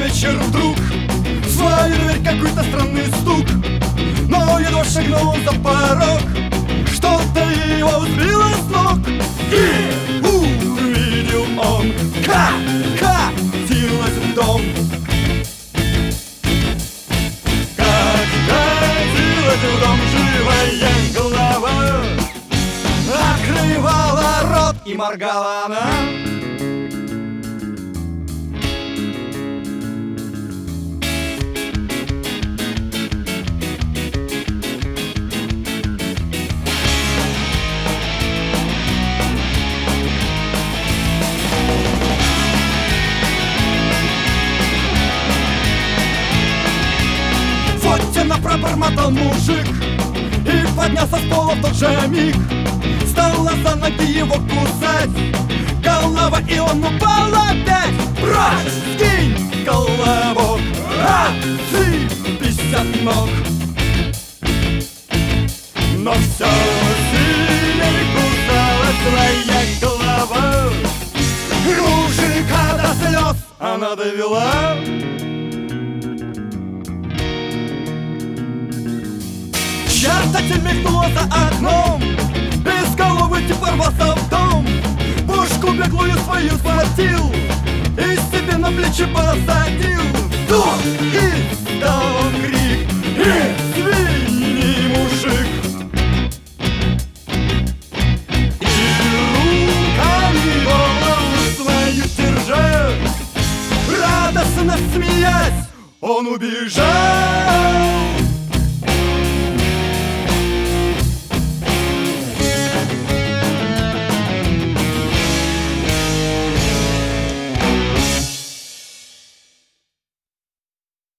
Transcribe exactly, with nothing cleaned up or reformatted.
вечер вдруг в свою дверь какой-то странный стук, но едва шагнул за порог, что-то его сбило с ног. И увидел он, как катилась в дом, как катилась в дом живая голова, открывала рот и моргала она. Пробормотал мужик и поднялся с пола в тот же миг. Стала за ноги его кусать голова, и он упал опять. Прочь, скинь колобок, отцепись от ног. Но все сильнее кусалась своя голова, мужика до слез она довела. Чертатель мелькнула за окном, без головы тип ворвался в дом, пушку беглую свою схватил и себе на плечи посадил. Вдох! И дал он крик: извини, мужик! И руками голову свою держа, радостно смеясь, он убежал.